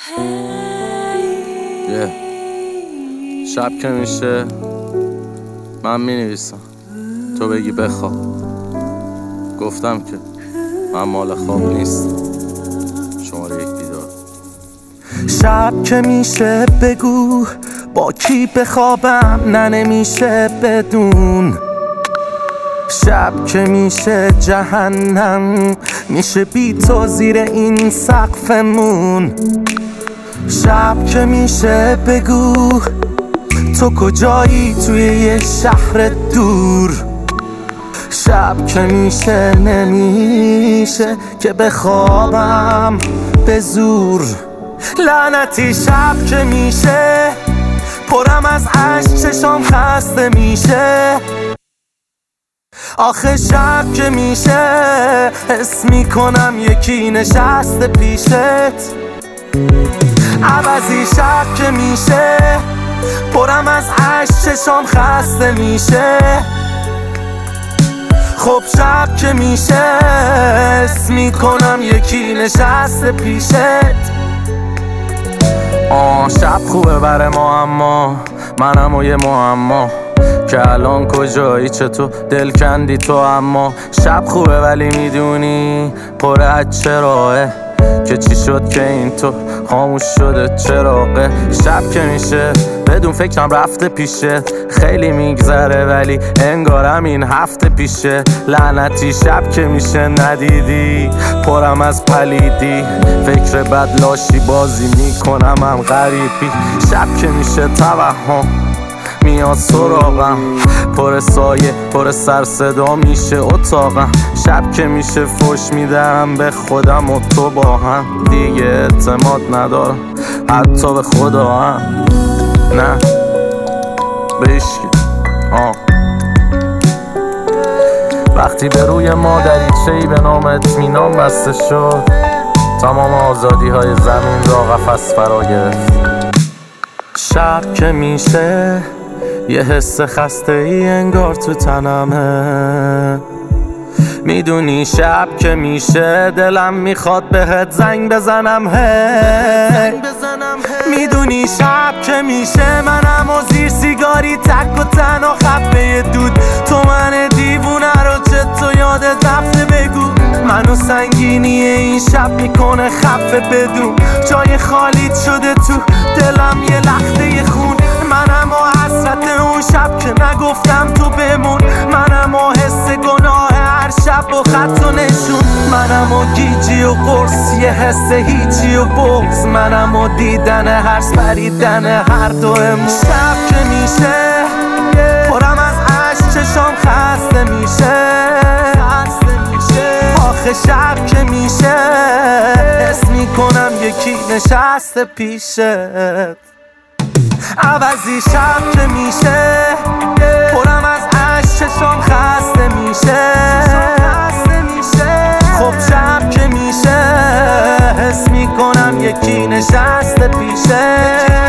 شب که میشه من مینویسم، تو بگی بخواب. گفتم که من مال خواب نیست. شماره 1 بیدار. شب که میشه بگو با کی بخوابم، نه نمیشه بدون. شب که میشه جهنم، میشه بی تو زیر این سقفمون. شب که میشه بگو تو کجایی توی یه شهر دور. شب که میشه نمیشه که بخوابم به زور. لعنتی شب که میشه پرم از عشق، چشام خسته میشه. آخه شب که میشه حس میکنم یکی نشسته پیشت. عوضی شب که میشه پرم از عشق، چشام خسته میشه. خب شب که میشه حس میکنم یکی نشسته پیشت. شب خوبه بره ما، اما منم و یه معما که الان کجایی، چطور دل کندی تو. اما شب خوبه ولی میدونی پر از چراغه، که چی شد که این تو خاموش شده چراغه. شب که میشه بدون فکرم رفته پیشه، خیلی میگذره ولی انگارم این هفته پیشه. لعنتی شب که میشه ندیدی پرم از پلیدی، فکر بد لاشی بازی میکنم هم غریبی. شب که میشه توهم میاد سراغم، پر سایه پر سر صدا میشه اتاقم. شب که میشه فوش میدم به خودم و تو با هم، دیگه اعتماد ندارم حتی به خدا هم، نه به هیچکی. وقتی به روی ما دریچه‌ای به نام اطمینان بسته شد، تمام آزادی های زمین را قفس فرا گرفت. شب که میشه یه حس خسته ای انگار تو تنمه. میدونی شب که میشه دلم میخواد بهت زنگ بزنم. میدونی شب که میشه منم و زیر سیگاری تک و تنها خفه دود. تو من دیوونه رو چطور یادت رفته بگو. منو سنگینی این شب میکنه خفه بدون. جای خالیت شده تو دلم یه لخته خون. منم و حسرت اون شب که نگفتم تو بمون. منم و حس گناه هر شب و خط و نشون. منم و گیجی و قرص یه حس هیچی و بغض. منم و دیدن هرس پریدن هر دومون. شب که میشه پرم از عشق، چشام خسته میشه. آخه شب که میشه حس میکنم یکی نشسته پیشت. عوضی شب که میشه پرم از عشق، چشام خسته میشه. خب شب که میشه حس میکنم یکی نشسته پیشه.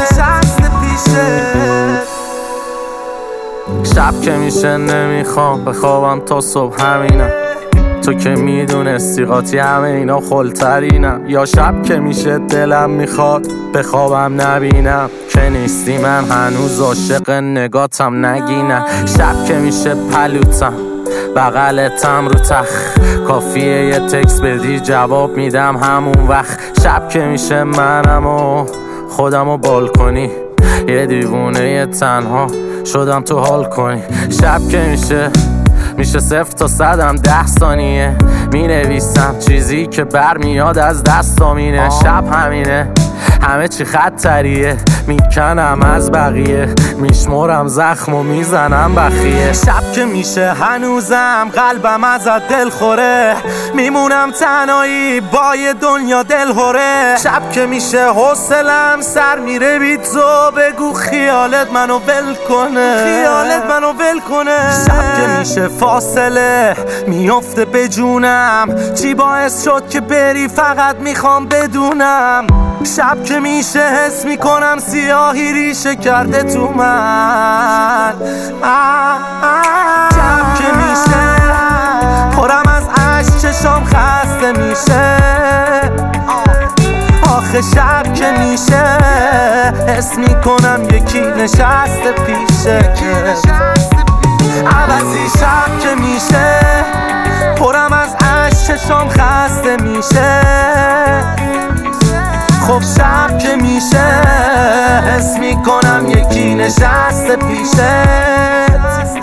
شب که میشه نمیخوام بخوابم تا صبح، همینم تو که میدونستی قاطی همه اینا خلترینم. یا شب که میشه دلم میخواد بخوابم نبینم که نیستی، من هنوز عاشق نگاتم نگینم. شب که میشه پلوتم بغلتم رو تخ، کافیه یه تکس بدی جواب میدم همون وقت. شب که میشه منم و خودم و بالکنی، یه دیوونه یه تنها شدم تو حال کنی. شب که میشه 0 تا 100 10 ثانیه مینویسم چیزی که برمیاد از دستامینه. شب همینه همه چی خطریه، میکنم از بقیه، میشمرم زخم و میزنم بخیه. شب که میشه هنوزم قلبم ازت دل خوره، میمونم تنهایی با یه دنیا دل هوره. شب که میشه حوصلم سر میره بی تو، بگو خیالت منو ول کنه. شب که میشه فاصله میفته به جونم، چی باعث شد که بری فقط میخوام بدونم. شب که میشه حس میکنم سیاهی ریشه کرده تو من. شب که میشه پرم از عشق، چشام خسته میشه. آخه آخه شب که میشه حس میکنم یکی نشسته پیشه عوضی شب که میشه پرم از عشق چشام خسته میشه خب شب که میشه حس میکنم یکی نشسته پیشه